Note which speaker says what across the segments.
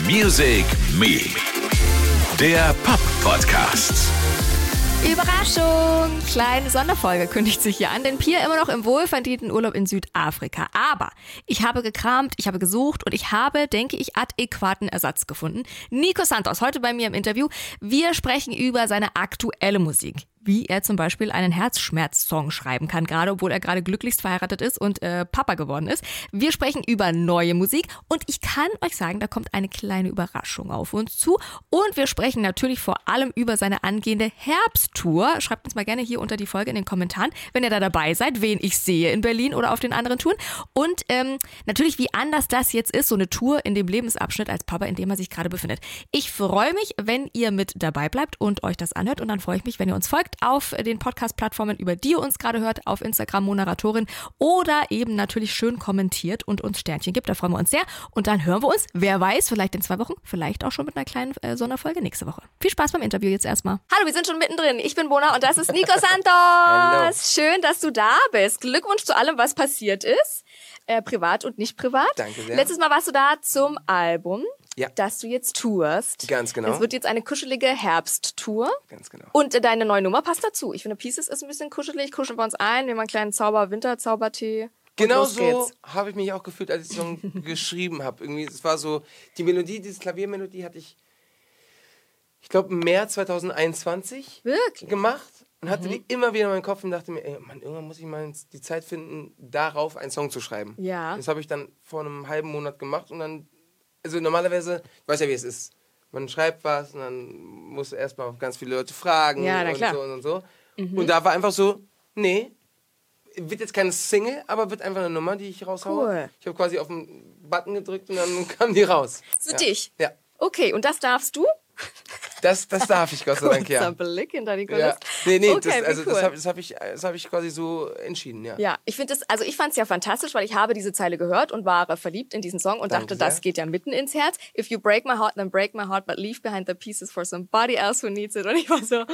Speaker 1: Music Me, der Pop-Podcast.
Speaker 2: Überraschung! Kleine Sonderfolge kündigt sich hier an, denn Pia immer noch im wohlverdienten Urlaub in Südafrika. Aber ich habe gekramt, ich habe gesucht und ich habe, denke ich, adäquaten Ersatz gefunden. Nico Santos, heute bei mir im Interview. Wir sprechen über seine aktuelle Musik. Wie er zum Beispiel einen Herzschmerz-Song schreiben kann, gerade obwohl er gerade glücklichst verheiratet ist und Papa geworden ist. Wir sprechen über neue Musik und ich kann euch sagen, da kommt eine kleine Überraschung auf uns zu. Und wir sprechen natürlich vor allem über seine angehende Herbsttour. Schreibt uns mal gerne hier unter die Folge in den Kommentaren, wenn ihr da dabei seid, wen ich sehe in Berlin oder auf den anderen Touren. Und natürlich, wie anders das jetzt ist, so eine Tour in dem Lebensabschnitt als Papa, in dem er sich gerade befindet. Ich freue mich, wenn ihr mit dabei bleibt und euch das anhört und dann freue ich mich, wenn ihr uns folgt auf den Podcast-Plattformen, über die ihr uns gerade hört, auf Instagram Moderatorin oder eben natürlich schön kommentiert und uns Sternchen gibt. Da freuen wir uns sehr. Und dann hören wir uns, wer weiß, vielleicht in 2 Wochen, vielleicht auch schon mit einer kleinen Sonderfolge nächste Woche. Viel Spaß beim Interview jetzt erstmal. Hallo, wir sind schon mittendrin. Ich bin Bona und das ist Nico Santos.
Speaker 3: Hallo.
Speaker 2: Schön, dass du da bist. Glückwunsch zu allem, was passiert ist. Privat und nicht privat.
Speaker 3: Danke sehr.
Speaker 2: Letztes Mal warst du da zum Album,
Speaker 3: Ja.
Speaker 2: das du jetzt tourst.
Speaker 3: Ganz genau.
Speaker 2: Es wird jetzt eine kuschelige Herbsttour.
Speaker 3: Ganz genau.
Speaker 2: Und deine neue Nummer passt dazu. Ich finde, Pieces ist ein bisschen kuschelig. Kuscheln wir uns ein, nehmen wir einen kleinen Winter-Zaubertee.
Speaker 3: Genau
Speaker 2: los
Speaker 3: so
Speaker 2: geht's.
Speaker 3: habe ich mich auch gefühlt, als ich den Song geschrieben habe. Irgendwie, es war so, die Melodie, diese Klaviermelodie hatte ich glaube, im März 2021
Speaker 2: Wirklich?
Speaker 3: gemacht und hatte die immer wieder in meinem Kopf und dachte mir, ey, Mann, irgendwann muss ich mal die Zeit finden, darauf einen Song zu schreiben.
Speaker 2: Ja.
Speaker 3: Das habe ich dann vor einem halben Monat gemacht und dann, also normalerweise, ich weiß ja, wie es ist. Man schreibt was und dann musst du erstmal ganz viele Leute fragen
Speaker 2: Ja, na
Speaker 3: und
Speaker 2: klar.
Speaker 3: so und so. Und da war einfach so, nee, wird jetzt keine Single, aber wird einfach eine Nummer, die ich raushaue.
Speaker 2: Cool.
Speaker 3: Ich habe quasi auf den Button gedrückt und dann kam die raus.
Speaker 2: Für dich?
Speaker 3: Ja.
Speaker 2: Okay, und das darfst du?
Speaker 3: Das darf ich, Gott sei Dank,
Speaker 2: Kurzer
Speaker 3: ja.
Speaker 2: Blick hinter die
Speaker 3: Ja.
Speaker 2: Kulisse.
Speaker 3: Nee,
Speaker 2: Okay, wie cool.
Speaker 3: das hab ich quasi so entschieden, ja.
Speaker 2: Ja, ich finde also ich fand es ja fantastisch, weil ich habe diese Zeile gehört und war verliebt in diesen Song und
Speaker 3: Danke
Speaker 2: dachte, das
Speaker 3: sehr.
Speaker 2: geht ja mitten ins Herz. If you break my heart, then break my heart, but leave behind the pieces for somebody else who needs it. Und ich war so,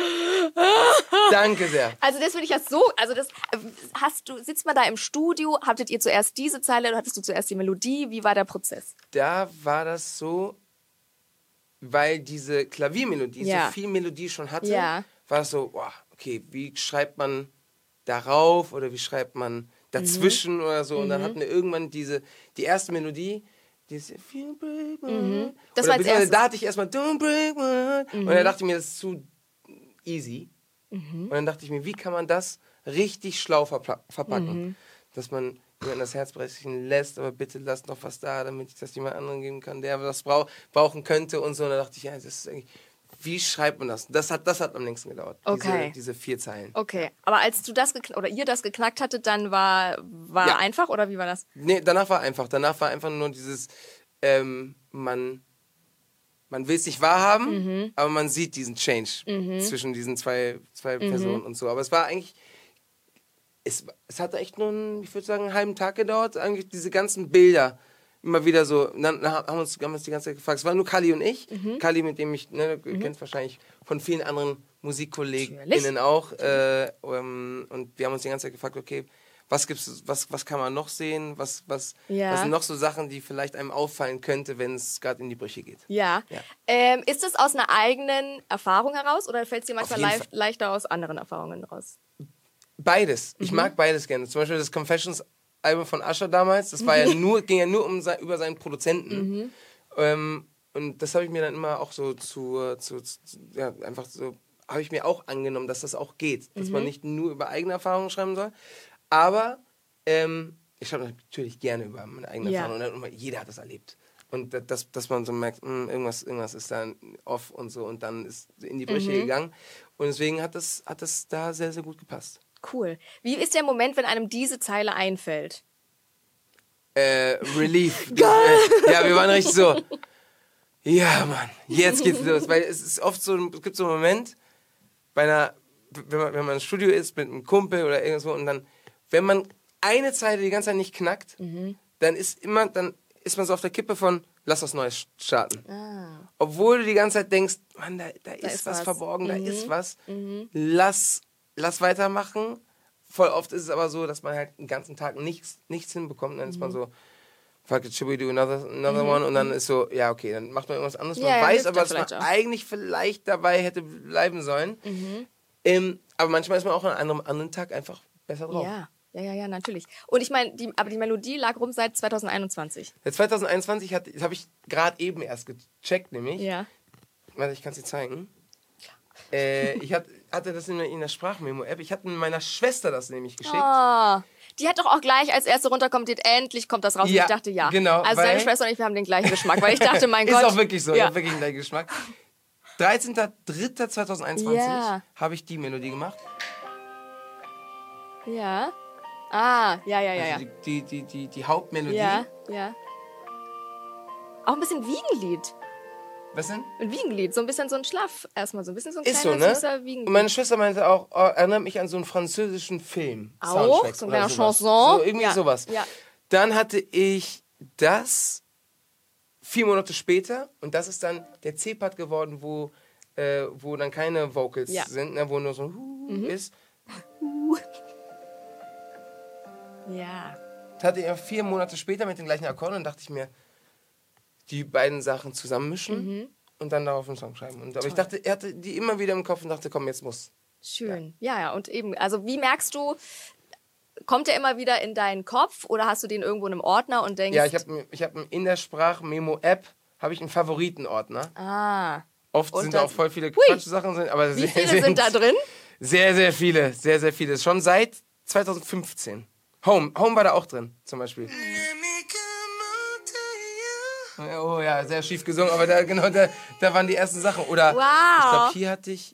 Speaker 3: Danke sehr.
Speaker 2: also das finde ich ja so, also das sitzt man da im Studio, hattet ihr zuerst diese Zeile oder hattest du zuerst die Melodie? Wie war der Prozess?
Speaker 3: Da war das so, weil diese Klaviermelodie
Speaker 2: Ja.
Speaker 3: so viel Melodie schon hatte,
Speaker 2: Ja.
Speaker 3: war das so, boah, okay, wie schreibt man darauf oder wie schreibt man dazwischen oder so. Und dann hatten wir irgendwann die erste Melodie, diese If you break my heart.
Speaker 2: Das
Speaker 3: Oder
Speaker 2: war als
Speaker 3: beziehungsweise
Speaker 2: erstes.
Speaker 3: da hatte ich erstmal Don't break my heart. Und dann dachte ich mir, das ist zu easy. Und dann dachte ich mir, wie kann man das richtig schlau verpacken? Dass man jemanden das Herz brechen lässt, aber bitte lasst noch was da, damit ich das jemand anderen geben kann, der das brauchen könnte und so. Und dann dachte ich, ja, das ist eigentlich, wie schreibt man das? Das hat am längsten gedauert,
Speaker 2: Okay.
Speaker 3: diese 4 Zeilen.
Speaker 2: Okay, aber als du das oder ihr das geknackt hattet, dann war
Speaker 3: Ja.
Speaker 2: einfach oder wie war das?
Speaker 3: Nee, danach war einfach nur dieses, man will es nicht wahrhaben, aber man sieht diesen Change zwischen diesen zwei Personen und so. Aber es war eigentlich, es hatte echt nur ich würde sagen, einen halben Tag gedauert, eigentlich diese ganzen Bilder immer wieder so, dann haben wir uns die ganze Zeit gefragt, es waren nur Kali und ich, Kali, mit dem ich, du kennst wahrscheinlich von vielen anderen MusikkollegInnen auch, und wir haben uns die ganze Zeit gefragt, okay, was kann man noch sehen, was sind noch so Sachen, die vielleicht einem auffallen könnte, wenn es gerade in die Brüche geht.
Speaker 2: Ja. Ist es aus einer eigenen Erfahrung heraus oder fällt es dir manchmal
Speaker 3: jeden Fall.
Speaker 2: leichter aus anderen Erfahrungen raus?
Speaker 3: Beides. Ich mag beides gerne. Zum Beispiel das Confessions-Album von Usher damals, das war ja ging ja nur über seinen Produzenten. Und das habe ich mir dann immer auch so einfach so, habe ich mir auch angenommen, dass das auch geht. Dass man nicht nur über eigene Erfahrungen schreiben soll. Aber ich schreibe natürlich gerne über meine eigene Erfahrung. Und jeder hat das erlebt. Und dass man so merkt, irgendwas ist da off und so. Und dann ist in die Brüche gegangen. Und deswegen hat das da sehr, sehr gut gepasst.
Speaker 2: Cool. Wie ist der Moment, wenn einem diese Zeile einfällt?
Speaker 3: Relief. Ja, wir waren richtig so, ja, Mann, jetzt geht's los. Weil es ist oft so, es gibt so einen Moment, wenn man im Studio ist mit einem Kumpel oder irgendwo und dann, wenn man eine Zeile die ganze Zeit nicht knackt, dann ist man so auf der Kippe von, lass was Neues starten. Obwohl du die ganze Zeit denkst, Mann, da ist was verborgen, da ist was. Lass weitermachen. Voll oft ist es aber so, dass man halt den ganzen Tag nichts hinbekommt. Dann ist man so, fuck it, should we do another one? Und dann ist so, ja, okay, dann macht man irgendwas anderes. Man
Speaker 2: Ja,
Speaker 3: weiß
Speaker 2: hilft
Speaker 3: aber,
Speaker 2: ja
Speaker 3: dass man
Speaker 2: vielleicht auch.
Speaker 3: eigentlich vielleicht dabei hätte bleiben sollen. Aber manchmal ist man auch an einem anderen Tag einfach besser drauf.
Speaker 2: Ja, natürlich. Und ich meine, die Melodie lag rum seit 2021.
Speaker 3: Ja, 2021 habe ich gerade eben erst gecheckt, nämlich.
Speaker 2: Ja.
Speaker 3: Warte, ich kann es dir zeigen. Ich hatte das in der Sprachmemo-App. Ich hatte meiner Schwester das nämlich geschickt.
Speaker 2: Oh, die hat doch auch gleich als erste runterkommentiert, endlich kommt das raus.
Speaker 3: Ja,
Speaker 2: und ich dachte, ja.
Speaker 3: genau,
Speaker 2: Also
Speaker 3: weil-
Speaker 2: deine Schwester und ich, wir haben den gleichen Geschmack. Weil ich dachte, mein Gott.
Speaker 3: Ist auch wirklich so, ich
Speaker 2: Ja.
Speaker 3: habe wirklich einen gleichen Geschmack. 13.03.2021
Speaker 2: Ja.
Speaker 3: habe ich die Melodie gemacht.
Speaker 2: Ja. Ah, ja.
Speaker 3: Also die Hauptmelodie.
Speaker 2: Ja. Auch ein bisschen Wiegenlied.
Speaker 3: Was denn?
Speaker 2: Ein Wiegenlied, so ein bisschen so ein Schlaf erstmal, so ein bisschen so ein
Speaker 3: Ist
Speaker 2: kleiner,
Speaker 3: so, ne?
Speaker 2: süßer
Speaker 3: Und
Speaker 2: Wiegenlied.
Speaker 3: meine Schwester meinte auch, oh, erinnert mich an so einen französischen Film.
Speaker 2: Auch?
Speaker 3: Soundtrack
Speaker 2: So ein
Speaker 3: oder
Speaker 2: kleiner
Speaker 3: sowas.
Speaker 2: Chanson?
Speaker 3: So, irgendwie
Speaker 2: Ja,
Speaker 3: sowas.
Speaker 2: ja.
Speaker 3: Dann hatte ich das 4 Monate später und das ist dann der C-Part geworden, wo dann keine Vocals
Speaker 2: Ja.
Speaker 3: sind, ne, wo nur so ein ist.
Speaker 2: Ja.
Speaker 3: Das hatte ich 4 Monate später mit den gleichen Akkorden und dachte ich mir, die beiden Sachen zusammenmischen und dann darauf einen Song schreiben. Aber ich dachte, er hatte die immer wieder im Kopf und dachte, komm, jetzt muss.
Speaker 2: Schön. Ja, und eben, also wie merkst du, kommt der immer wieder in deinen Kopf oder hast du den irgendwo in einem Ordner und denkst...
Speaker 3: Ja, ich hab in der Sprachmemo-App habe ich einen Favoritenordner.
Speaker 2: Ah.
Speaker 3: Oft
Speaker 2: Und
Speaker 3: sind
Speaker 2: das-
Speaker 3: auch voll viele
Speaker 2: Hui.
Speaker 3: Quatschsachen, aber
Speaker 2: Wie viele sind da drin?
Speaker 3: Sehr, sehr viele. Sehr, sehr viele. Schon seit 2015. Home war da auch drin, zum Beispiel. Oh ja, sehr schief gesungen, aber da waren die ersten Sachen. Oder
Speaker 2: Wow.
Speaker 3: ich glaube, hier hatte ich...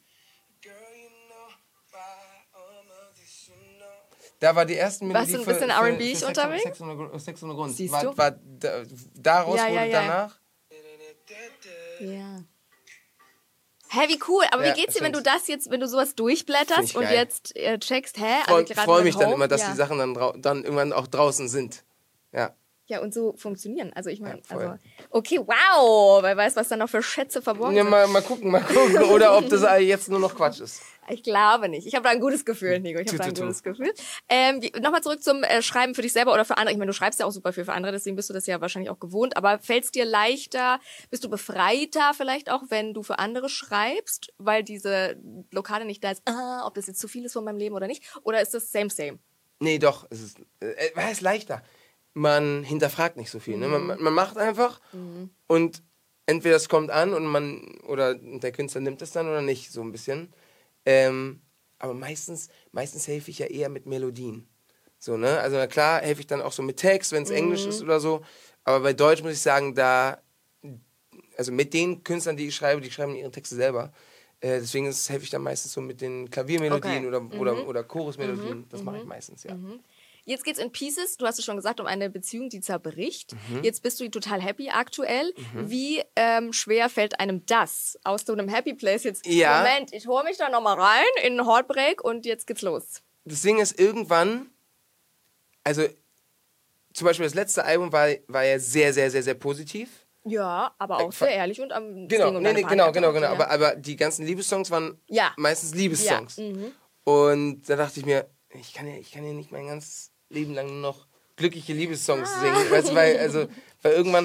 Speaker 3: Da war die ersten
Speaker 2: Warst du ein bisschen R&B unterwegs?
Speaker 3: Sex on the Grund.
Speaker 2: Siehst
Speaker 3: war,
Speaker 2: du?
Speaker 3: War daraus
Speaker 2: Ja,
Speaker 3: wurde
Speaker 2: ja.
Speaker 3: danach...
Speaker 2: Ja. Hä, wie cool. Aber
Speaker 3: Ja,
Speaker 2: wie geht's dir, wenn du
Speaker 3: stimmt.
Speaker 2: wenn du sowas durchblätterst
Speaker 3: Find ich
Speaker 2: und
Speaker 3: geil.
Speaker 2: jetzt checkst, hä?
Speaker 3: Ich
Speaker 2: gerade
Speaker 3: freue
Speaker 2: mit
Speaker 3: mich dann
Speaker 2: Home?
Speaker 3: immer, dass
Speaker 2: Ja.
Speaker 3: die Sachen dann irgendwann auch draußen sind. Ja.
Speaker 2: Ja, und so funktionieren. Also ich meine,
Speaker 3: Ja, voll.
Speaker 2: also, okay, wow. Wer weiß, was da noch für Schätze verborgen
Speaker 3: Ja,
Speaker 2: sind.
Speaker 3: mal gucken. Oder ob das jetzt nur noch Quatsch ist.
Speaker 2: Ich glaube nicht. Ich habe da ein gutes Gefühl, Nico. Ich habe da ein gutes Gefühl. Nochmal zurück zum Schreiben für dich selber oder für andere. Ich meine, du schreibst ja auch super viel für andere, deswegen bist du das ja wahrscheinlich auch gewohnt. Aber fällt es dir leichter, bist du befreiter vielleicht auch, wenn du für andere schreibst, weil diese Blockade nicht da ist, ob das jetzt zu viel ist von meinem Leben oder nicht? Oder ist das same?
Speaker 3: Nee, doch. Es ist leichter. Man hinterfragt nicht so viel. Ne? Man macht einfach und entweder es kommt an und oder der Künstler nimmt es dann oder nicht, so ein bisschen. Aber meistens helfe ich ja eher mit Melodien. So, ne? Also na klar helfe ich dann auch so mit Text, wenn es Englisch ist oder so. Aber bei Deutsch muss ich sagen, also mit den Künstlern, die schreiben ihre Texte selber. Deswegen helfe ich dann meistens so mit den Klaviermelodien oder Chorusmelodien. Das mache ich meistens, ja.
Speaker 2: Jetzt geht's in Pieces, du hast es schon gesagt, um eine Beziehung, die zerbricht. Jetzt bist du total happy aktuell. Wie schwer fällt einem das, aus so einem Happy Place jetzt,
Speaker 3: Ja.
Speaker 2: Moment, ich hole mich da nochmal rein in den Heartbreak und jetzt geht's los.
Speaker 3: Das Ding ist, irgendwann, also zum Beispiel das letzte Album war ja sehr, sehr, sehr, sehr positiv.
Speaker 2: Ja, aber auch sehr ehrlich und am
Speaker 3: Genau,
Speaker 2: um deine
Speaker 3: genau.
Speaker 2: Partner.
Speaker 3: Aber die ganzen Liebessongs waren
Speaker 2: Ja.
Speaker 3: meistens Liebessongs.
Speaker 2: Ja,
Speaker 3: Und da dachte ich mir, ich kann ja nicht mein ganzes Leben lang nur noch glückliche Liebessongs singen. Weißt du, weil irgendwann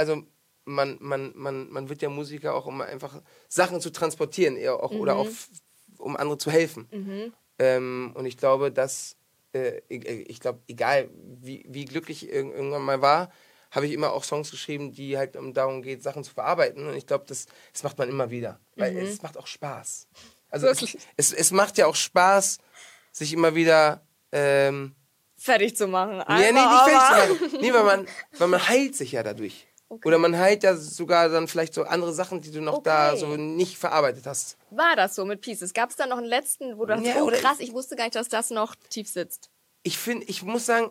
Speaker 3: man wird ja Musiker auch, um einfach Sachen zu transportieren eher auch, oder auch um andere zu helfen. Und ich glaube, dass egal wie glücklich ich irgendwann mal war, habe ich immer auch Songs geschrieben, die halt darum geht, Sachen zu verarbeiten. Und ich glaube, das macht man immer wieder. Weil es macht auch Spaß. Also es macht ja auch Spaß, sich immer wieder
Speaker 2: fertig zu machen.
Speaker 3: nicht fertig zu machen. Nee, weil man heilt sich ja dadurch.
Speaker 2: Okay.
Speaker 3: Oder man heilt ja sogar dann vielleicht so andere Sachen, die du noch da so nicht verarbeitet hast.
Speaker 2: War das so mit Pieces? Gab es da noch einen letzten, wo du dachtest, oh
Speaker 3: oder
Speaker 2: krass, ich wusste gar nicht, dass das noch tief sitzt?
Speaker 3: Ich muss sagen,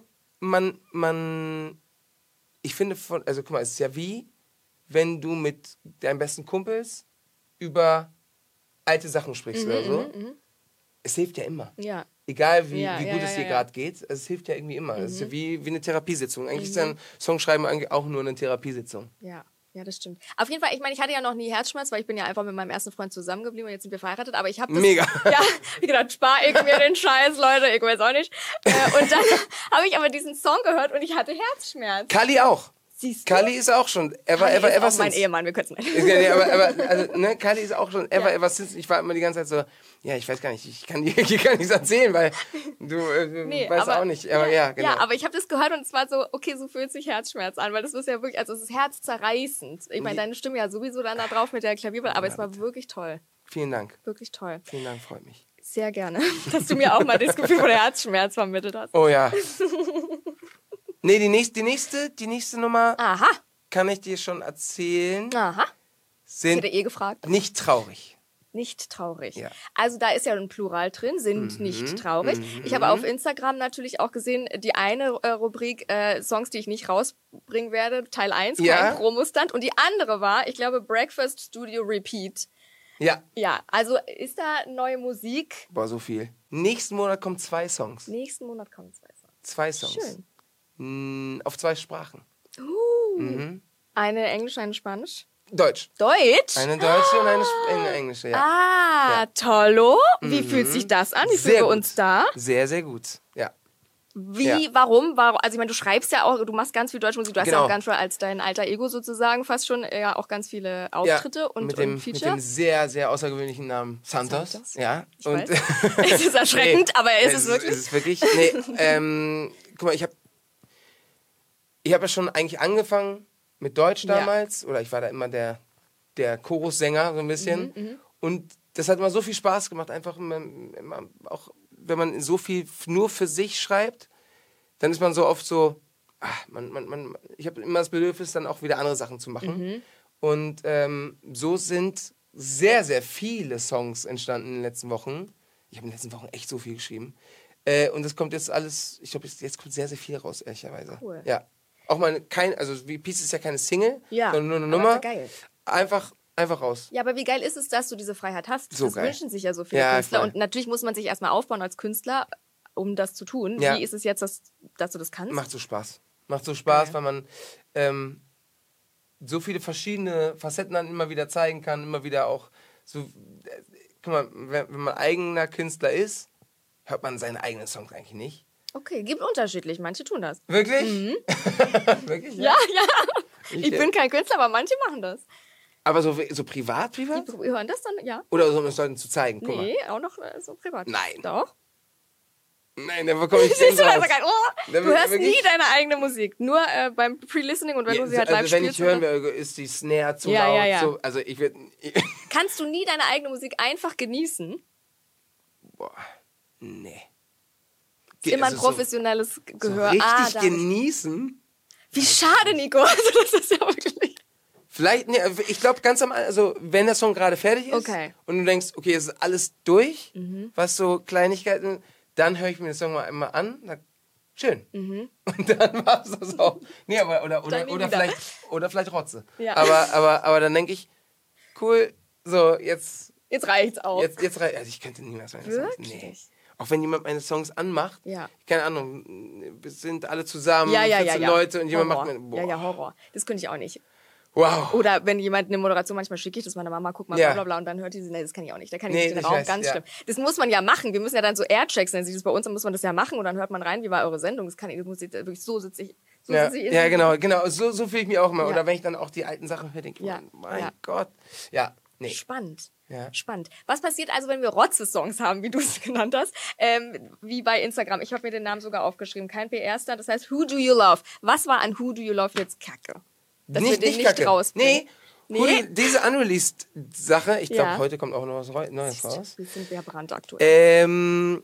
Speaker 3: ich finde also guck mal, es ist ja wie, wenn du mit deinen besten Kumpels über alte Sachen sprichst oder so. Es hilft ja immer.
Speaker 2: Ja.
Speaker 3: Egal wie
Speaker 2: Ja,
Speaker 3: gut es dir gerade geht, es hilft ja irgendwie immer. Es ist ja wie eine Therapiesitzung. Eigentlich ist ja ein Songschreiben eigentlich auch nur eine Therapiesitzung.
Speaker 2: Ja, das stimmt. Auf jeden Fall, ich meine, ich hatte ja noch nie Herzschmerz, weil ich bin ja einfach mit meinem ersten Freund zusammengeblieben und jetzt sind wir verheiratet, aber ich habe das...
Speaker 3: Mega.
Speaker 2: Ja, wie gesagt, spar ich mir den Scheiß, Leute, ich weiß auch nicht. Und dann habe ich aber diesen Song gehört und ich hatte Herzschmerz.
Speaker 3: Kali auch.
Speaker 2: Siehst du?
Speaker 3: Kali ist auch schon ever
Speaker 2: Kali ist
Speaker 3: ever
Speaker 2: auch
Speaker 3: since.
Speaker 2: mein Ehemann, wir können es nicht.
Speaker 3: Nee, aber also, ne, Kali ist auch schon ever since. Ich war immer die ganze Zeit so, ja, ich weiß gar nicht, ich kann dir gar nichts erzählen, weil du weißt auch nicht. Aber ja, genau.
Speaker 2: Ja, aber ich habe das gehört und es war so, okay, so fühlt sich Herzschmerz an, weil das ist ja wirklich, also es ist herzzerreißend. Ich meine, deine Stimme ja sowieso dann da drauf mit der Klavierball, aber es war wirklich toll.
Speaker 3: Vielen Dank.
Speaker 2: Wirklich toll.
Speaker 3: Vielen Dank, freut mich.
Speaker 2: Sehr gerne, dass du mir auch mal das Gefühl von Herzschmerz vermittelt hast.
Speaker 3: Oh ja. Nee, die nächste Nummer
Speaker 2: Aha,
Speaker 3: kann ich dir schon erzählen.
Speaker 2: aha. Ich
Speaker 3: Sind
Speaker 2: hätte gefragt.
Speaker 3: nicht traurig.
Speaker 2: Nicht traurig.
Speaker 3: Ja.
Speaker 2: Also da ist ja ein Plural drin, sind nicht traurig. Ich habe auf Instagram natürlich auch gesehen, die eine Rubrik Songs, die ich nicht rausbringen werde, Teil 1,
Speaker 3: Ja.
Speaker 2: kein Promostand. Und die andere war, ich glaube, Breakfast Studio Repeat.
Speaker 3: Ja.
Speaker 2: Ja, also ist da neue Musik?
Speaker 3: Boah, so viel. Nächsten Monat kommen 2 Songs.
Speaker 2: Nächsten Monat kommen 2 Songs.
Speaker 3: 2 Songs.
Speaker 2: Schön.
Speaker 3: Auf 2 Sprachen.
Speaker 2: Eine Englisch, eine Spanisch.
Speaker 3: Deutsch.
Speaker 2: Deutsch?
Speaker 3: Eine deutsche und eine englische, ja.
Speaker 2: Ah,
Speaker 3: Ja.
Speaker 2: tollo. Wie fühlt sich das an? Wie fühlen wir
Speaker 3: gut.
Speaker 2: uns da?
Speaker 3: Sehr, sehr gut. Ja.
Speaker 2: Wie,
Speaker 3: Ja.
Speaker 2: warum? Also ich meine, du schreibst ja auch, du machst ganz viel Deutschmusik, du hast ja
Speaker 3: Genau.
Speaker 2: auch ganz viel als dein alter Ego sozusagen fast schon ja auch ganz viele Auftritte und,
Speaker 3: mit dem,
Speaker 2: und
Speaker 3: mit
Speaker 2: Feature.
Speaker 3: dem sehr, sehr außergewöhnlichen Namen Santos.
Speaker 2: Santos.
Speaker 3: Ja.
Speaker 2: Ich weiß. Es ist erschreckend, aber ist es wirklich?
Speaker 3: Es ist wirklich. Nee, guck mal, ich habe ja schon eigentlich angefangen mit Deutsch
Speaker 2: Ja.
Speaker 3: damals. Oder ich war da immer der Chorussänger so ein bisschen.
Speaker 2: Mhm,
Speaker 3: Und das hat immer so viel Spaß gemacht, einfach immer auch, wenn man so viel nur für sich schreibt, dann ist man so oft so, ich habe immer das Bedürfnis, dann auch wieder andere Sachen zu machen.
Speaker 2: Mhm.
Speaker 3: Und so sind sehr, sehr viele Songs entstanden in den letzten Wochen. Ich habe in den letzten Wochen echt so viel geschrieben. Und das kommt jetzt alles, ich glaube, jetzt kommt sehr, sehr viel raus, ehrlicherweise.
Speaker 2: Cool.
Speaker 3: Ja. Auch mal also wie Peace ist ja keine Single,
Speaker 2: Ja,
Speaker 3: sondern nur eine
Speaker 2: aber
Speaker 3: Nummer.
Speaker 2: ist ja geil.
Speaker 3: Einfach raus.
Speaker 2: Ja, aber wie geil ist es, dass du diese Freiheit hast?
Speaker 3: So
Speaker 2: das
Speaker 3: geil.
Speaker 2: wünschen sich ja so viele
Speaker 3: Ja,
Speaker 2: Künstler.
Speaker 3: voll.
Speaker 2: Und natürlich muss man sich erstmal aufbauen als Künstler, um das zu tun.
Speaker 3: Ja.
Speaker 2: Wie ist es jetzt, dass du das kannst?
Speaker 3: Macht so Spaß. Macht so Spaß,
Speaker 2: Geil.
Speaker 3: weil man so viele verschiedene Facetten dann immer wieder zeigen kann, immer wieder auch so, guck mal, wenn man eigener Künstler ist, hört man seine eigenen Songs eigentlich nicht.
Speaker 2: Okay, gibt unterschiedlich. Manche tun das.
Speaker 3: Wirklich? Wirklich?
Speaker 2: Ja, ja. Ich bin kein Künstler, aber manche machen das.
Speaker 3: Aber so privat?
Speaker 2: Die hören das dann, ja.
Speaker 3: Oder so, um es Leuten zu zeigen? Guck
Speaker 2: Nee, auch noch so privat.
Speaker 3: Nein.
Speaker 2: Doch.
Speaker 3: mal. Nein, da bekomme ich
Speaker 2: Siehst du,
Speaker 3: raus.
Speaker 2: also kein,
Speaker 3: Da
Speaker 2: du hörst
Speaker 3: wirklich-
Speaker 2: nie deine eigene Musik. Nur beim Pre-Listening und wenn du sie halt live
Speaker 3: Also wenn ich
Speaker 2: spielst.
Speaker 3: hören
Speaker 2: oder?
Speaker 3: will, ist die Snare zu
Speaker 2: Ja,
Speaker 3: laut.
Speaker 2: ja, ja.
Speaker 3: So, also ich würde...
Speaker 2: Kannst du nie deine eigene Musik einfach genießen?
Speaker 3: Boah, nee.
Speaker 2: Ist immer ein
Speaker 3: Also
Speaker 2: professionelles Gehör.
Speaker 3: So richtig
Speaker 2: da-
Speaker 3: genießen...
Speaker 2: Wie schade, Nico. Also das ist ja wirklich...
Speaker 3: Vielleicht, nee, ich glaube ganz am Anfang, also wenn der Song gerade fertig ist
Speaker 2: Okay.
Speaker 3: und du denkst, okay, es ist alles durch, was so Kleinigkeiten, dann höre ich mir den Song mal einmal an, sag, schön. Und dann war es das auch. Nee, aber
Speaker 2: Dann nie wieder.
Speaker 3: oder vielleicht Rotze.
Speaker 2: Ja.
Speaker 3: Aber dann denke ich, cool, so jetzt
Speaker 2: Jetzt reicht's auch.
Speaker 3: also ich könnte niemals meine Songs. Nee.
Speaker 2: Wirklich?
Speaker 3: Auch wenn jemand meine Songs anmacht,
Speaker 2: Ja.
Speaker 3: keine Ahnung, wir sind alle zusammen,
Speaker 2: Ja,
Speaker 3: 14 Leute und jemand
Speaker 2: Horror.
Speaker 3: macht mir, boah,
Speaker 2: Ja, Horror. Das könnte ich auch nicht.
Speaker 3: wow.
Speaker 2: Oder wenn jemand eine Moderation, manchmal schicke ich das meiner Mama, guck mal,
Speaker 3: Ja.
Speaker 2: bla bla bla, und dann hört die sie, nee, das kann ich auch nicht. Da kann ich
Speaker 3: Nee,
Speaker 2: nicht in den
Speaker 3: ich
Speaker 2: Raum,
Speaker 3: weiß,
Speaker 2: ganz
Speaker 3: ja.
Speaker 2: schlimm. Das muss man ja machen. Wir müssen ja dann so Airchecks, nennen sie das bei uns, dann muss man das ja machen und dann hört man rein, wie war eure Sendung. Das kann ich, das muss ich wirklich so sitze ich. So
Speaker 3: Ja,
Speaker 2: sitze ich
Speaker 3: ja, genau. So fühle ich mich auch immer.
Speaker 2: Ja.
Speaker 3: Oder wenn ich dann auch die alten Sachen höre, denke ich,
Speaker 2: Ja,
Speaker 3: mein
Speaker 2: ja.
Speaker 3: Gott. Ja, nee.
Speaker 2: Spannend.
Speaker 3: Ja.
Speaker 2: Spannend. Was passiert also, wenn wir Rotze-Songs haben, wie du es genannt hast? Wie bei Instagram. Ich habe mir den Namen sogar aufgeschrieben. Kein PR-Star. Das heißt, Who Do You Love? Was war an Who Do You Love jetzt Kacke? Dass wir den nicht
Speaker 3: Kacke.
Speaker 2: rausbringen.
Speaker 3: Nee. Hudi, diese Unreleased-Sache, ich glaube,
Speaker 2: Ja.
Speaker 3: heute kommt auch noch was Neues raus,
Speaker 2: Wir sind sehr brandaktuell.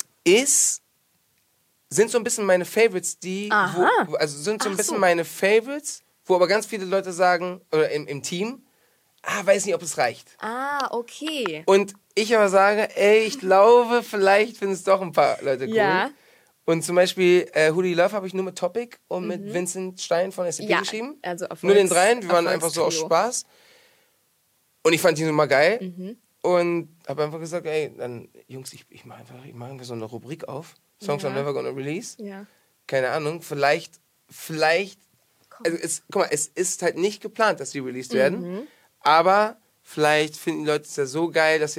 Speaker 3: sind so ein bisschen meine Favorites,
Speaker 2: Aha.
Speaker 3: sind so ein
Speaker 2: Ach
Speaker 3: bisschen
Speaker 2: so.
Speaker 3: meine Favorites, wo aber ganz viele Leute sagen, oder im Team, weiß nicht, ob es reicht.
Speaker 2: Ah, okay.
Speaker 3: Und ich aber sage, ey, ich glaube, vielleicht finden es doch ein paar Leute cool.
Speaker 2: Ja.
Speaker 3: Und zum Beispiel Who Do You Love habe ich nur mit Topic und mit Vincent Stein von SCP
Speaker 2: Ja,
Speaker 3: geschrieben.
Speaker 2: also
Speaker 3: nur den dreien, wir waren einfach so aus
Speaker 2: Erfolgstrio.
Speaker 3: Spaß. Und ich fand die Nummer geil.
Speaker 2: Mhm.
Speaker 3: Und habe einfach gesagt, ey, dann, Jungs, ich mache einfach so eine Rubrik auf. Songs
Speaker 2: Ja.
Speaker 3: are never gonna release.
Speaker 2: Ja.
Speaker 3: Keine Ahnung, vielleicht, also guck mal, es ist halt nicht geplant, dass die released werden, aber vielleicht finden die Leute es ja so geil, dass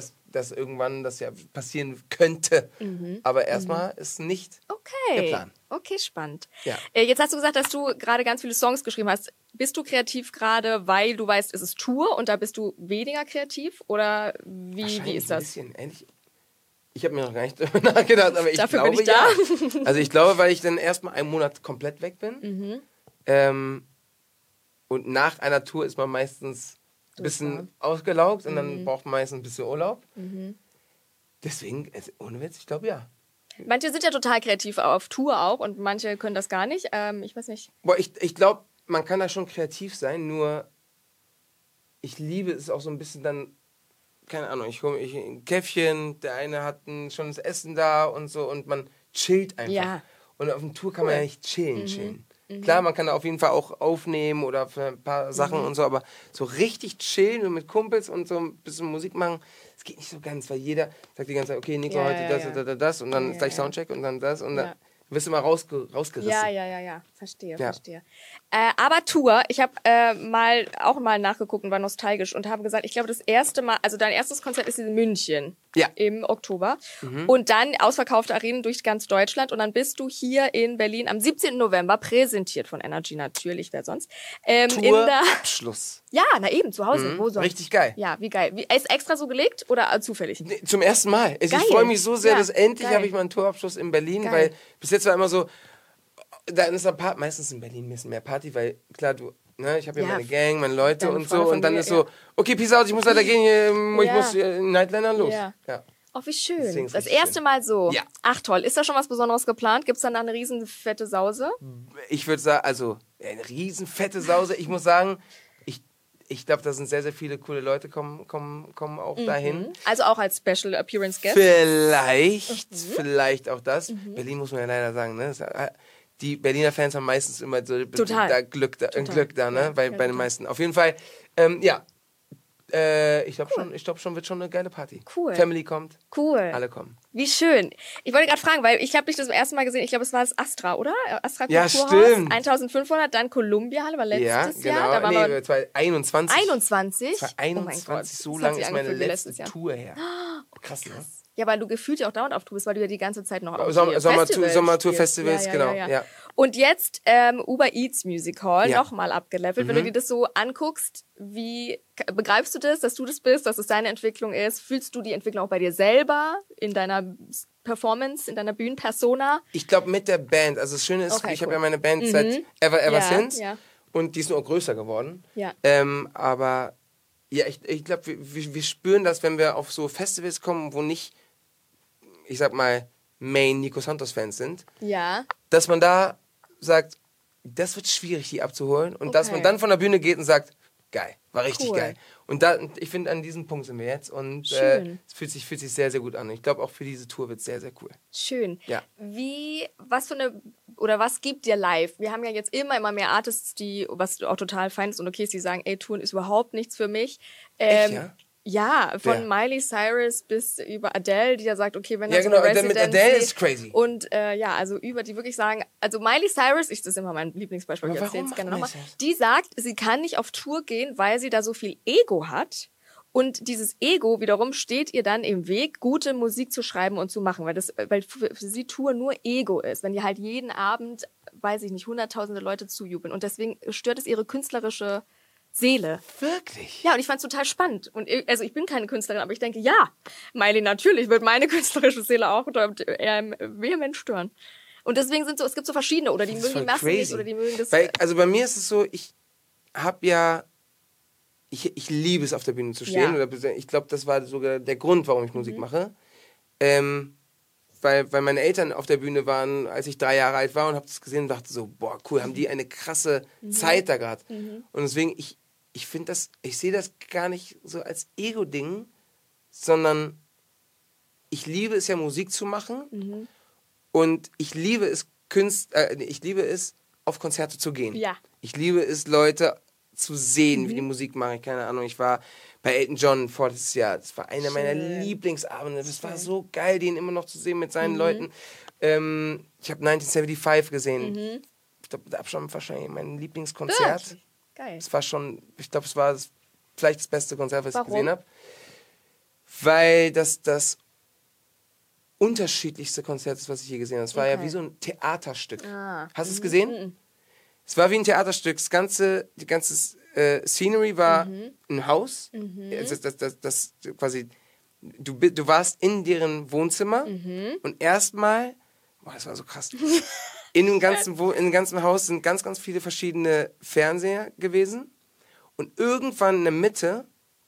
Speaker 3: irgendwann das ja passieren könnte. Aber erstmal ist nicht
Speaker 2: Okay.
Speaker 3: der Plan.
Speaker 2: Okay, spannend.
Speaker 3: Ja.
Speaker 2: Jetzt hast du gesagt, dass du gerade ganz viele Songs geschrieben hast. Bist du kreativ gerade, weil du weißt, es ist Tour und da bist du weniger kreativ? Oder wie ist das?
Speaker 3: Ein bisschen ähnlich. Ich habe mir noch gar nicht darüber nachgedacht, aber ich
Speaker 2: Dafür
Speaker 3: glaube,
Speaker 2: bin ich da.
Speaker 3: ja. Also ich glaube, weil ich dann erstmal einen Monat komplett weg bin. Und nach einer Tour ist man meistens ein bisschen ausgelaugt und dann braucht man meistens ein bisschen Urlaub. Deswegen, ohne Witz, ich glaube, ja.
Speaker 2: Manche sind ja total kreativ auf Tour auch und manche können das gar nicht. Ich weiß nicht.
Speaker 3: Boah, ich glaube, man kann da schon kreativ sein, nur ich liebe es auch so ein bisschen dann, keine Ahnung, ich hole mich ein Käffchen, der eine hat schon das Essen da und so und man chillt einfach.
Speaker 2: Ja.
Speaker 3: Und auf dem Tour kann man ja nicht chillen. Klar, man kann da auf jeden Fall auch aufnehmen oder für ein paar Sachen und so, aber so richtig chillen und mit Kumpels und so ein bisschen Musik machen, das geht nicht so ganz, weil jeder sagt die ganze Zeit, okay, Nico, heute das und dann gleich Soundcheck und dann das und dann wirst du mal rausgerissen.
Speaker 2: Ja. Verstehe. Aber Tour, ich habe auch mal nachgeguckt und war nostalgisch und habe gesagt, ich glaube, das erste Mal, also dein erstes Konzert ist in München im Oktober und dann ausverkaufte Arenen durch ganz Deutschland und dann bist du hier in Berlin am 17. November präsentiert von Energy, natürlich, wer sonst.
Speaker 3: Tour-Abschluss.
Speaker 2: Ja, na eben, zu Hause. Wo sonst?
Speaker 3: Richtig geil.
Speaker 2: Ja, wie geil. Ist extra so gelegt oder zufällig?
Speaker 3: Nee, zum ersten Mal. Also ich freue mich so sehr, dass endlich habe ich mal einen Tourabschluss in Berlin, weil bis jetzt war immer so, da ist meistens in Berlin ein bisschen mehr Party, weil klar, ich habe ja meine Gang, meine Leute und so und dann ist so, okay, peace out, ich muss leider gehen, ich muss Nightliner los. Ja.
Speaker 2: Oh, wie schön. Das erste Mal so.
Speaker 3: Ja.
Speaker 2: Ach toll. Ist da schon was Besonderes geplant? Gibt es dann da eine riesen fette Sause?
Speaker 3: Ich würde sagen, also eine riesen fette Sause. Ich muss sagen, ich glaube, da sind sehr, sehr viele coole Leute kommen auch dahin.
Speaker 2: Also auch als Special Appearance Guest?
Speaker 3: Vielleicht auch das. Berlin muss man ja leider sagen, ne? Die Berliner Fans haben meistens immer so Glück da, ne? Bei den meisten. Auf jeden Fall, ich glaube schon, wird schon eine geile Party.
Speaker 2: Cool.
Speaker 3: Family kommt.
Speaker 2: Cool.
Speaker 3: Alle kommen.
Speaker 2: Wie schön. Ich wollte gerade fragen, weil ich habe dich das erste Mal gesehen, ich glaube, es war das Astra, oder? Astra Kulturhaus.
Speaker 3: Ja, stimmt.
Speaker 2: 1500, dann Columbia Halle war letztes Jahr. Da waren wir
Speaker 3: 2021.
Speaker 2: 21?
Speaker 3: 2021,
Speaker 2: oh mein Gott.
Speaker 3: So lange ist meine letzte Tour her. Krass, ne?
Speaker 2: Ja, weil du gefühlt ja auch dauernd auf Tour bist, weil du ja die ganze Zeit noch auf
Speaker 3: Sommertour-Festivals, genau. Ja.
Speaker 2: Und jetzt Uber Eats Music Hall, nochmal abgelevelt. Wenn du dir das so anguckst, wie begreifst du das, dass du das bist, dass es deine Entwicklung ist? Fühlst du die Entwicklung auch bei dir selber, in deiner Performance, in deiner Bühnenpersona?
Speaker 3: Ich glaube mit der Band. Also das Schöne ist, ich habe ja meine Band seit Ever Since und die ist nur größer geworden.
Speaker 2: Ja.
Speaker 3: Aber ja, ich glaube, wir spüren das, wenn wir auf so Festivals kommen, wo nicht, ich sag mal, Main Nico Santos Fans sind.
Speaker 2: Ja.
Speaker 3: Dass man da sagt, das wird schwierig, die abzuholen. Und dass man dann von der Bühne geht und sagt, geil, war richtig geil. Und ich finde, an diesem Punkt sind wir jetzt. Und es fühlt sich sehr, sehr gut an. Ich glaube, auch für diese Tour wird es sehr, sehr cool.
Speaker 2: Schön.
Speaker 3: Ja.
Speaker 2: Was gibt dir live? Wir haben ja jetzt immer mehr Artists, was du auch total findest und okay ist, die sagen, ey, Touren ist überhaupt nichts für mich.
Speaker 3: Echt, ja?
Speaker 2: Ja, von Miley Cyrus bis über Adele, die ja sagt, okay, wenn das
Speaker 3: genau,
Speaker 2: Residency
Speaker 3: mit Adele ist crazy.
Speaker 2: Und also die wirklich sagen, also Miley Cyrus, das ist immer mein Lieblingsbeispiel, ich erzähle es gerne nochmal, die sagt, sie kann nicht auf Tour gehen, weil sie da so viel Ego hat. Und dieses Ego wiederum steht ihr dann im Weg, gute Musik zu schreiben und zu machen, weil für sie Tour nur Ego ist, wenn die halt jeden Abend, weiß ich nicht, hunderttausende Leute zujubeln. Und deswegen stört es ihre künstlerische Seele.
Speaker 3: Wirklich?
Speaker 2: Ja, und ich fand es total spannend. Und also ich bin keine Künstlerin, aber ich denke, ja, Miley, natürlich wird meine künstlerische Seele auch vehement stören. Und deswegen es gibt so verschiedene, oder die mögen die Massen nicht, oder die mögen das.
Speaker 3: Also bei mir ist es so, ich liebe es, auf der Bühne zu stehen. Ja. Oder ich glaube, das war sogar der Grund, warum ich Musik mache. Weil meine Eltern auf der Bühne waren, als ich 3 Jahre alt war und habe das gesehen und dachte so, boah, cool, haben die eine krasse Zeit da gerade. Und deswegen, ich sehe das gar nicht so als Ego-Ding, sondern ich liebe es ja, Musik zu machen und ich liebe es, auf Konzerte zu gehen.
Speaker 2: Ja.
Speaker 3: Ich liebe es, Leute zu sehen, wie die Musik machen. Keine Ahnung, ich war bei Elton John vorletztes Jahr. Das war einer meiner Lieblingsabende. Das war so geil, den immer noch zu sehen mit seinen Leuten. Ich habe 1975 gesehen. Ich glaube, mit Abstand wahrscheinlich mein Lieblingskonzert.
Speaker 2: Wirklich? Geil.
Speaker 3: Es war schon, ich glaube, es war vielleicht das beste Konzert, was ich gesehen habe. Weil das unterschiedlichste Konzert ist, was ich je gesehen habe. Es war ja wie so ein Theaterstück. Hast du es gesehen?
Speaker 2: Mhm.
Speaker 3: Es war wie ein Theaterstück. Die ganze Scenery war ein Haus. Also das quasi, du warst in deren Wohnzimmer und erstmal, das war so krass, in dem ganzen Haus sind ganz, ganz viele verschiedene Fernseher gewesen und irgendwann in der Mitte,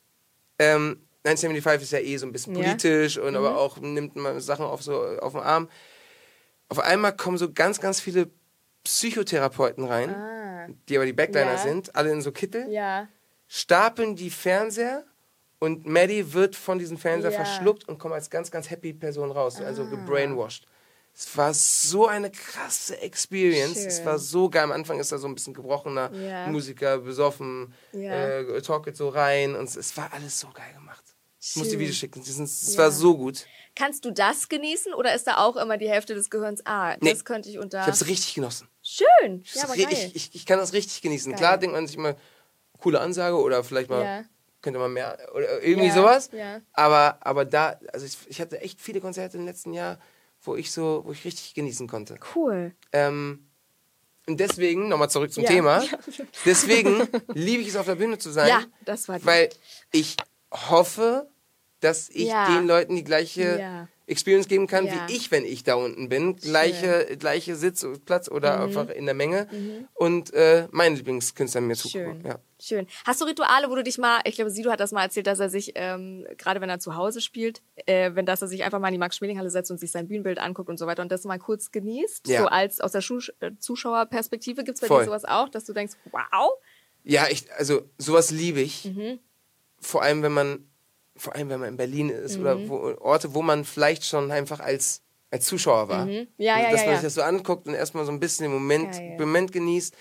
Speaker 3: 1975 ist ja eh so ein bisschen politisch und aber auch nimmt man Sachen auf den Arm. Auf einmal kommen so ganz, ganz viele Psychotherapeuten rein, die aber die Backliner sind, alle in so Kittel, stapeln die Fernseher und Maddie wird von diesem Fernseher verschluckt und kommt als ganz, ganz happy Person raus, also gebrainwashed. Es war so eine krasse Experience. Schön. Es war so geil. Am Anfang ist da so ein bisschen gebrochener Musiker, besoffen, talket so rein. Und es war alles so geil gemacht. Ich muss die Videos schicken. Es war so gut.
Speaker 2: Kannst du das genießen oder ist da auch immer die Hälfte des Gehirns, das könnte ich unter...
Speaker 3: Ich habe es richtig genossen.
Speaker 2: Schön. Ja, aber geil.
Speaker 3: Ich kann das richtig genießen. Geil. Klar denkt man sich immer, coole Ansage oder vielleicht mal... Könnte man mehr... Oder irgendwie sowas. Ja. Aber da... Also ich hatte echt viele Konzerte im letzten Jahr, wo ich richtig genießen konnte.
Speaker 2: Cool.
Speaker 3: Und deswegen, nochmal zurück zum Thema, deswegen liebe ich es, auf der Bühne zu sein.
Speaker 2: Ja, das war
Speaker 3: weil ich hoffe, dass ich den Leuten die gleiche Experience geben kann, wie ich, wenn ich da unten bin. Gleiche Sitzplatz oder einfach in der Menge. Und meine Lieblingskünstler mir zugucken. Ja.
Speaker 2: Schön. Hast du Rituale, wo du dich mal, ich glaube, Sido hat das mal erzählt, dass er sich, gerade wenn er zu Hause spielt, dass er sich einfach mal in die Max-Schmeling-Halle setzt und sich sein Bühnenbild anguckt und so weiter und das mal kurz genießt, so als aus der Zuschauerperspektive. Gibt es bei dir sowas auch, dass du denkst, wow?
Speaker 3: Ja, also sowas liebe ich. Vor allem, wenn man in Berlin ist oder Orte, wo man vielleicht schon einfach als Zuschauer war. Dass man sich das so anguckt und erstmal so ein bisschen den Moment genießt.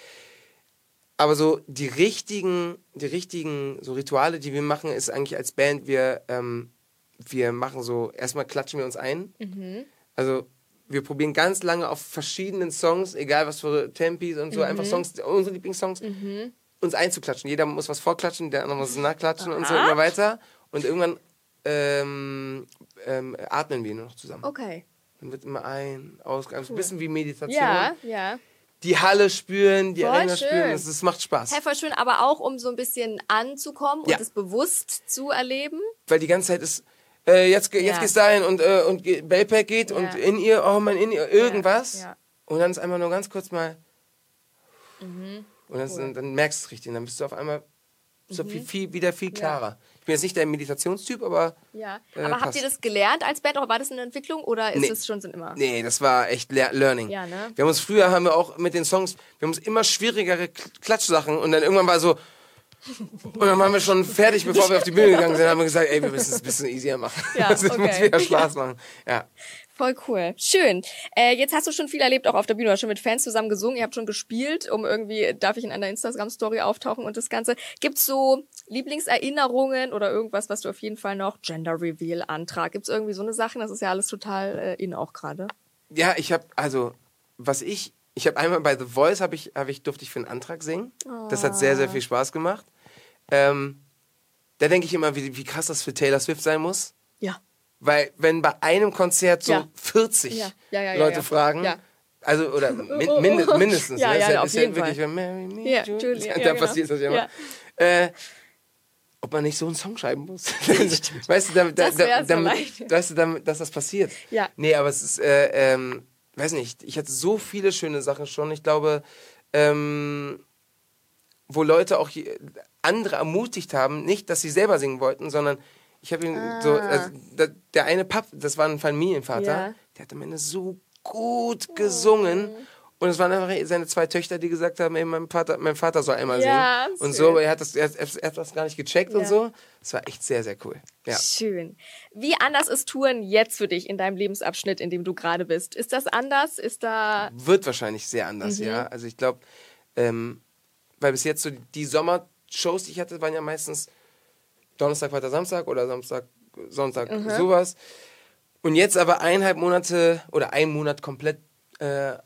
Speaker 3: Aber so die richtigen so Rituale, die wir machen, ist eigentlich als Band, wir machen so, erstmal klatschen wir uns ein. Also wir probieren ganz lange auf verschiedenen Songs, egal was für Tempis und so, einfach Songs, unsere Lieblingssongs, uns einzuklatschen. Jeder muss was vorklatschen, der andere muss nachklatschen und so immer weiter. Und irgendwann atmen wir nur noch zusammen.
Speaker 2: Okay.
Speaker 3: Dann wird immer ausgeatmet. Ein bisschen wie Meditation.
Speaker 2: Ja.
Speaker 3: Die Halle spüren, die Arena spüren. Das macht Spaß.
Speaker 2: Hey, voll schön, aber auch, um so ein bisschen anzukommen und es bewusst zu erleben.
Speaker 3: Weil die ganze Zeit ist, jetzt gehst du dahin und Bellpack geht und in ihr, irgendwas. Ja. Und dann ist einmal nur ganz kurz mal. Und dann merkst du es richtig. Und dann bist du auf einmal wieder viel klarer. Ich bin jetzt nicht der Meditationstyp, aber. Ja.
Speaker 2: Aber habt ihr das gelernt als Band? Oder war das eine Entwicklung? Oder ist es schon immer?
Speaker 3: Nee, das war echt Learning.
Speaker 2: Ja, ne?
Speaker 3: Früher haben wir auch mit den Songs, wir haben uns immer schwierigere Klatschsachen und dann irgendwann war so. Und dann waren wir schon fertig, bevor wir auf die Bühne gegangen sind, haben wir gesagt, ey, wir müssen es ein bisschen easier machen. Das muss wieder Spaß machen. Ja.
Speaker 2: Voll cool. Schön. Jetzt hast du schon viel erlebt, auch auf der Bühne. Du hast schon mit Fans zusammen gesungen. Ihr habt schon gespielt, darf ich in einer Instagram-Story auftauchen und das Ganze. Gibt's so Lieblingserinnerungen oder irgendwas, was du auf jeden Fall noch, Gender Reveal, Antrag, gibt's irgendwie so eine Sache? Das ist ja alles total in auch gerade.
Speaker 3: Ja, ich habe einmal bei The Voice durfte ich für einen Antrag singen. Das hat sehr, sehr viel Spaß gemacht. Da denke ich immer, wie krass das für Taylor Swift sein muss.
Speaker 2: Ja.
Speaker 3: Weil wenn bei einem Konzert so 40 Leute fragen, also oder mindestens,
Speaker 2: auf jeden
Speaker 3: wirklich,
Speaker 2: Fall.
Speaker 3: Marry me,
Speaker 2: Ja,
Speaker 3: Julia, da passiert das ja immer. Ob man nicht so einen Song schreiben muss. Weißt du, dass das passiert.
Speaker 2: Ja.
Speaker 3: Nee, aber es ist, weiß nicht, ich hatte so viele schöne Sachen schon. Ich glaube, wo Leute auch andere ermutigt haben, nicht, dass sie selber singen wollten, sondern ich habe ihn der eine das war ein Familienvater, der hat am Ende so gut gesungen. Und es waren einfach seine 2 Töchter, die gesagt haben, ey, mein Vater soll einmal singen. Und so, er hat das gar nicht gecheckt und so. Das war echt sehr, sehr cool. Ja.
Speaker 2: Schön. Wie anders ist Touren jetzt für dich in deinem Lebensabschnitt, in dem du gerade bist? Ist das anders?
Speaker 3: Wird wahrscheinlich sehr anders, ja. Also ich glaube, weil bis jetzt so die Sommershows, die ich hatte, waren ja meistens Donnerstag, Freitag, Samstag oder Samstag, Sonntag, sowas. Und jetzt aber 1,5 Monate oder 1 Monat komplett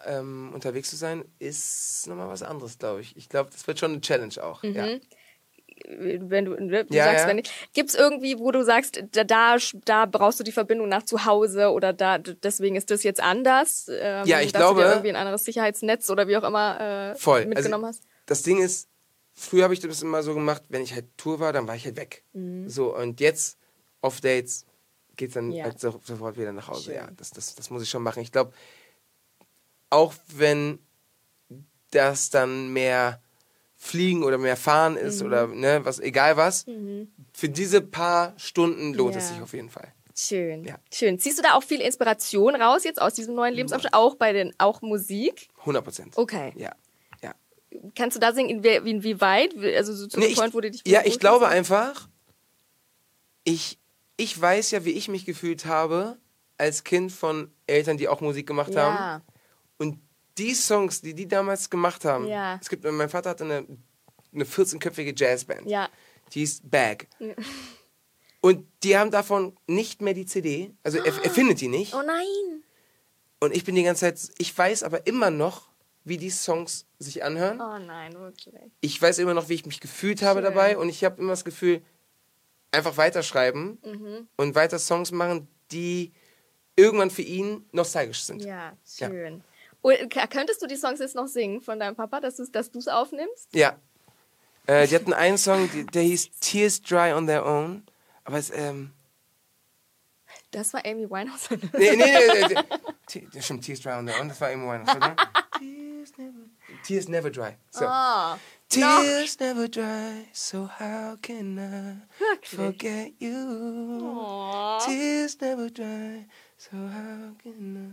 Speaker 3: unterwegs zu sein, ist nochmal was anderes, glaube ich. Ich glaube, das wird schon eine Challenge auch. Ja.
Speaker 2: wenn du
Speaker 3: Ja,
Speaker 2: sagst,
Speaker 3: ja.
Speaker 2: wenn nicht. Gibt's irgendwie, wo du sagst, da brauchst du die Verbindung nach zu Hause oder deswegen ist das jetzt anders?
Speaker 3: Ja, ich
Speaker 2: dass
Speaker 3: glaube-
Speaker 2: du dir irgendwie ein anderes Sicherheitsnetz oder wie auch immer
Speaker 3: Voll.
Speaker 2: mitgenommen hast?
Speaker 3: Das Ding ist, früher habe ich das immer so gemacht, wenn ich halt Tour war, dann war ich halt weg. So, und jetzt auf Dates geht's dann
Speaker 2: Ja.
Speaker 3: halt sofort wieder nach Hause.
Speaker 2: Schön.
Speaker 3: Ja, das muss ich schon machen. Ich glaube, auch wenn das dann mehr Fliegen oder mehr Fahren ist oder ne, egal was, für diese paar Stunden lohnt es
Speaker 2: Ja.
Speaker 3: sich auf jeden Fall.
Speaker 2: Schön,
Speaker 3: Ja.
Speaker 2: schön. Ziehst du da auch viel Inspiration raus jetzt aus diesem neuen Lebensabschnitt, auch Musik?
Speaker 3: 100%.
Speaker 2: Okay.
Speaker 3: Ja. Ja.
Speaker 2: Kannst du da singen, inwieweit? Also so zu dem Point, wo du dich
Speaker 3: Ja, ich
Speaker 2: wohlfühlst?
Speaker 3: glaube einfach, ich weiß ja, wie ich mich gefühlt habe als Kind von Eltern, die auch Musik gemacht haben.
Speaker 2: Ja,
Speaker 3: Und die Songs, die damals gemacht haben,
Speaker 2: Ja.
Speaker 3: mein Vater hatte eine 14-köpfige Jazzband.
Speaker 2: ja.
Speaker 3: Die hieß Bag. Und die haben davon nicht mehr die CD. Also er findet die nicht.
Speaker 2: Oh nein.
Speaker 3: Und ich bin die ganze Zeit, ich weiß aber immer noch, wie die Songs sich anhören.
Speaker 2: Oh nein, wirklich.
Speaker 3: Ich weiß immer noch, wie ich mich gefühlt habe
Speaker 2: Schön.
Speaker 3: dabei. Und ich habe immer das Gefühl, einfach weiterschreiben und weiter Songs machen, die irgendwann für ihn nostalgisch sind.
Speaker 2: Ja, schön. Und, könntest du die Songs jetzt noch singen von deinem Papa, dass du es aufnimmst?
Speaker 3: Ja. Die hatten einen Song, der hieß Tears Dry on Their Own. Aber es,
Speaker 2: Das war Amy Winehouse.
Speaker 3: nee. Stimmt, Tears Dry on Their Own, das war Amy Winehouse. Oder? Tears Never Dry. So.
Speaker 2: Oh,
Speaker 3: Tears never dry, so how can I
Speaker 2: wirklich?
Speaker 3: forget you?
Speaker 2: Oh.
Speaker 3: Tears never dry, so how can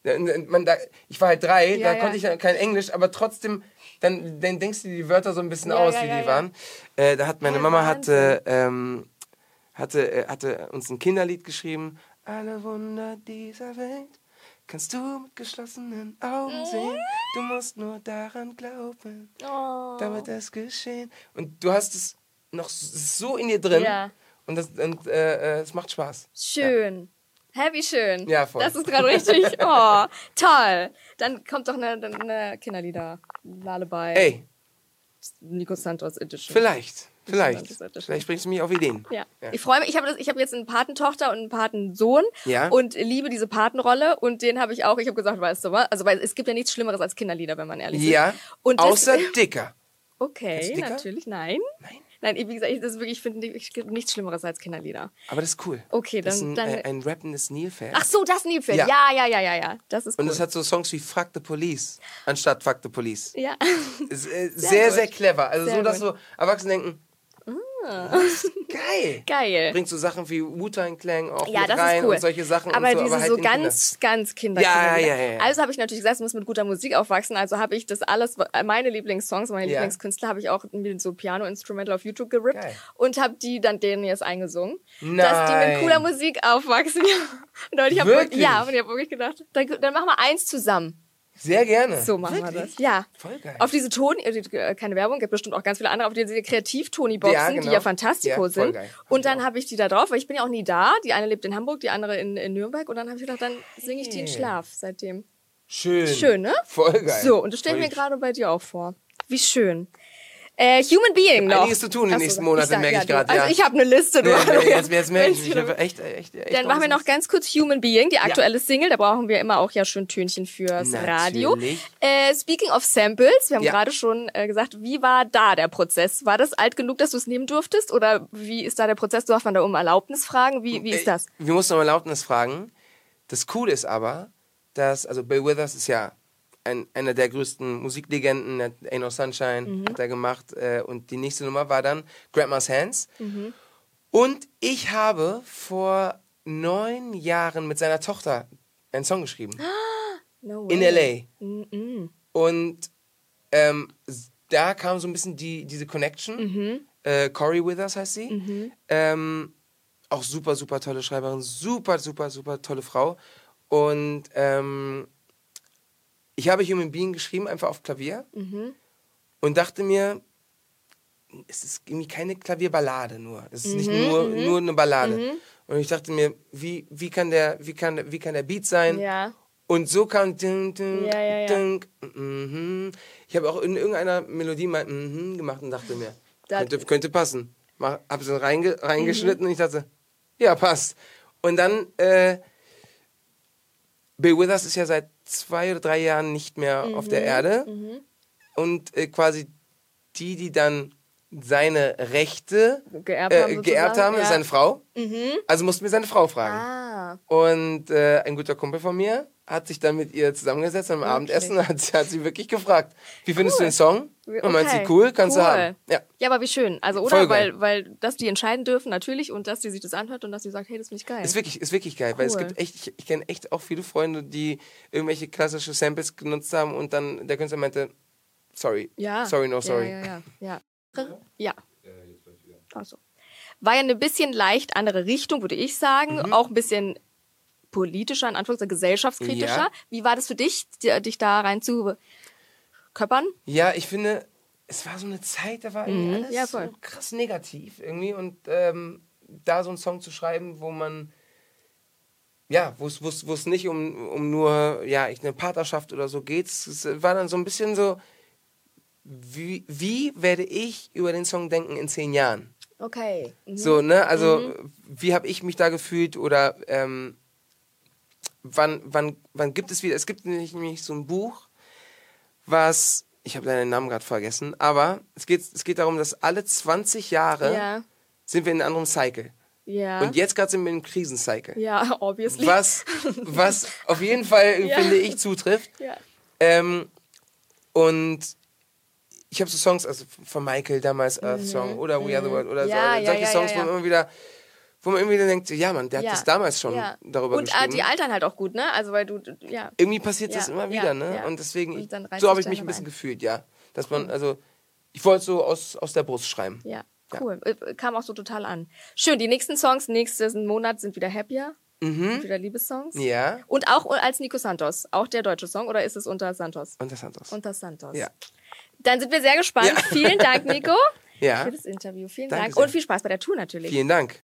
Speaker 3: ich war halt 3,
Speaker 2: Ja,
Speaker 3: da konnte ich ja kein Englisch, aber trotzdem, dann denkst du dir die Wörter so ein bisschen aus, wie die waren. Da hat meine Mama hatte uns ein Kinderlied geschrieben. Alle Wunder dieser Welt kannst du mit geschlossenen Augen sehen. Du musst nur daran glauben,
Speaker 2: Oh.
Speaker 3: da wird es geschehen. Und du hast es noch so in dir drin.
Speaker 2: Ja.
Speaker 3: Und es macht Spaß.
Speaker 2: Schön. Hä, wie schön.
Speaker 3: Ja, voll.
Speaker 2: Das ist gerade richtig. Oh, toll. Dann kommt doch eine Kinderlieder-Lullaby.
Speaker 3: Ey,
Speaker 2: Nico Santos Edition.
Speaker 3: vielleicht.
Speaker 2: Das ist
Speaker 3: Vielleicht bringst du mich auf Ideen.
Speaker 2: Ja. Ich freue mich. Ich habe jetzt eine Patentochter und einen Patensohn
Speaker 3: Ja.
Speaker 2: und liebe diese Patenrolle. Und den habe ich auch. Ich habe gesagt, weißt du was? Also, weil es gibt ja nichts Schlimmeres als Kinderlieder, wenn man ehrlich ist.
Speaker 3: Ja,
Speaker 2: Und
Speaker 3: außer Dicker.
Speaker 2: okay,
Speaker 3: Kennst du Dicker?
Speaker 2: natürlich. Nein.
Speaker 3: Nein?
Speaker 2: Nein, wie gesagt, ich finde, es gibt nichts Schlimmeres als Kinderlieder.
Speaker 3: Aber das ist cool.
Speaker 2: Okay,
Speaker 3: das
Speaker 2: dann-
Speaker 3: ist
Speaker 2: dann-
Speaker 3: ein rappendes Nilpferd.
Speaker 2: Ach so, das Nilpferd.
Speaker 3: Ja.
Speaker 2: Ja. Das ist cool.
Speaker 3: Und es hat so Songs wie Fuck the Police anstatt Fuck the Police.
Speaker 2: ja.
Speaker 3: Ist, sehr,
Speaker 2: gut.
Speaker 3: sehr clever. Also
Speaker 2: Sehr
Speaker 3: so, dass
Speaker 2: gut.
Speaker 3: so Erwachsene denken, das ist geil.
Speaker 2: Geil.
Speaker 3: Bringt so Sachen wie Wu-Tang Clan auch
Speaker 2: Ja,
Speaker 3: mit
Speaker 2: das
Speaker 3: rein
Speaker 2: ist cool.
Speaker 3: und solche Sachen.
Speaker 2: Aber
Speaker 3: und so,
Speaker 2: diese
Speaker 3: halt
Speaker 2: so
Speaker 3: in Kinder.
Speaker 2: ganz Kinder.
Speaker 3: Ja.
Speaker 2: Also habe ich natürlich gesagt, es muss mit guter Musik aufwachsen. Also habe ich das alles, meine Lieblingssongs, meine
Speaker 3: Ja.
Speaker 2: Lieblingskünstler habe ich auch mit so Piano-Instrumental auf YouTube gerippt
Speaker 3: Geil.
Speaker 2: und habe die dann denen jetzt eingesungen, dass die mit
Speaker 3: Nein.
Speaker 2: cooler Musik aufwachsen. Und ich habe
Speaker 3: Wirklich?
Speaker 2: ich habe wirklich gedacht, dann machen wir eins zusammen.
Speaker 3: Sehr gerne.
Speaker 2: So machen wir
Speaker 3: Wirklich?
Speaker 2: das. Ja.
Speaker 3: Voll geil.
Speaker 2: Auf diese keine Werbung, gibt bestimmt auch ganz viele andere, auf diese Kreativ-Toni-Boxen,
Speaker 3: Ja, genau.
Speaker 2: die ja fantastisch
Speaker 3: Ja, voll
Speaker 2: sind.
Speaker 3: geil. Hab
Speaker 2: Und
Speaker 3: ich
Speaker 2: dann
Speaker 3: auch.
Speaker 2: habe ich die da drauf, weil ich bin ja auch nie da. Die eine lebt in Hamburg, die andere in Nürnberg. Und dann habe ich gedacht, dann singe ich die in Schlaf seitdem.
Speaker 3: Schön.
Speaker 2: Schön, ne?
Speaker 3: Voll geil.
Speaker 2: So, und das stelle ich mir
Speaker 3: Voll-
Speaker 2: gerade bei dir auch vor. Wie schön. Human Being noch.
Speaker 3: Einiges zu tun in den
Speaker 2: Ach so,
Speaker 3: nächsten Monaten, merke ich
Speaker 2: du.
Speaker 3: gerade.
Speaker 2: Also ich habe eine Liste. Du.
Speaker 3: Jetzt merke ich mich. Ich habe echt
Speaker 2: Dann machen wir noch ganz kurz Human Being, die aktuelle Single. Da brauchen wir immer auch ja schon Tönchen fürs Radio.
Speaker 3: Natürlich.
Speaker 2: Speaking of Samples, wir haben
Speaker 3: Ja.
Speaker 2: gerade schon gesagt, wie war da der Prozess? War das alt genug, dass du es nehmen durftest? Oder wie ist da der Prozess? Darf man da um Erlaubnis fragen? Wie ist das?
Speaker 3: Wir mussten um Erlaubnis fragen. Das Coole ist aber, dass, also Bill Withers ist ja einer der größten Musiklegenden, der Ain't No Sunshine hat er gemacht und die nächste Nummer war dann Grandma's Hands. Und ich habe vor 9 Jahren mit seiner Tochter einen Song geschrieben.
Speaker 2: No
Speaker 3: In
Speaker 2: way.
Speaker 3: L.A. Und da kam so ein bisschen diese Connection. Corey Withers heißt sie. Auch super, super tolle Schreiberin. Super, super, super tolle Frau. Und ich habe Human Being geschrieben, einfach auf Klavier. Und dachte mir, es ist irgendwie keine Klavierballade nur. Es ist nicht nur eine Ballade. Und ich dachte mir, wie kann der Beat sein?
Speaker 2: Ja.
Speaker 3: Und so kam ding, ding,
Speaker 2: Ja.
Speaker 3: ding, Ich habe auch in irgendeiner Melodie mal gemacht und dachte mir, Könnte passen. Hab sie reingeschnitten und ich dachte, ja, passt. Und dann, Bill Withers ist ja seit 2 oder 3 Jahren nicht mehr auf der Erde. Und quasi die dann seine Rechte geerbt haben, ist seine Frau. Also mussten wir seine Frau fragen. Und ein guter Kumpel von mir hat sich dann mit ihr zusammengesetzt am Abendessen und hat sie wirklich gefragt, wie findest du den Song? Und meint sie, cool, kannst du haben. Ja,
Speaker 2: aber wie schön. Also, oder? Weil dass die entscheiden dürfen, natürlich, und dass die sich das anhört und dass sie sagt, hey, das finde ich geil.
Speaker 3: Ist wirklich geil, weil es gibt echt, ich kenne echt auch viele Freunde, die irgendwelche klassische Samples genutzt haben und dann der Künstler meinte, sorry, no sorry.
Speaker 2: Ja. Also. War ja eine bisschen leicht andere Richtung, würde ich sagen. Auch ein bisschen politischer, in Anführungszeichen gesellschaftskritischer. Ja. Wie war das für dich, dich da rein zu köppern?
Speaker 3: Ja, ich finde, es war so eine Zeit, da war irgendwie alles so krass negativ irgendwie. Und da so einen Song zu schreiben, wo man, wo es nicht um nur eine Partnerschaft oder so geht. Es war dann so ein bisschen so, wie werde ich über den Song denken in 10 Jahren?
Speaker 2: Okay.
Speaker 3: So, ne, also wie habe ich mich da gefühlt oder wann gibt es wieder, es gibt nämlich so ein Buch, was, ich habe deinen Namen gerade vergessen, aber es geht darum, dass alle 20 Jahre sind wir in einem anderen Cycle.
Speaker 2: Ja.
Speaker 3: Und jetzt gerade sind wir im Krisencycle.
Speaker 2: Ja, obviously.
Speaker 3: Was auf jeden Fall, finde ich, zutrifft.
Speaker 2: Ja.
Speaker 3: Und ich habe so Songs, also von Michael damals, Earth Song oder We Are The World oder solche Songs, wo man immer wieder denkt, ja Mann, der hat das damals schon darüber geschrieben.
Speaker 2: Und die altern halt auch gut, ne? Also weil du,
Speaker 3: irgendwie passiert das immer wieder, ne? Ja. Und deswegen, so habe ich mich ein bisschen gefühlt, dass man, also, ich wollte so aus der Brust schreiben.
Speaker 2: Ja, cool. Kam auch so total an. Schön, die nächsten Songs, nächsten Monat sind wieder Happier. Wieder Liebessongs.
Speaker 3: Ja.
Speaker 2: Und auch als Nico Santos, auch der deutsche Song, oder ist es unter Santos?
Speaker 3: Unter Santos. Ja.
Speaker 2: Dann sind wir sehr gespannt. Vielen Dank, Nico,
Speaker 3: für
Speaker 2: das Interview. Vielen Dank. Und viel Spaß bei der Tour natürlich.
Speaker 3: Vielen Dank.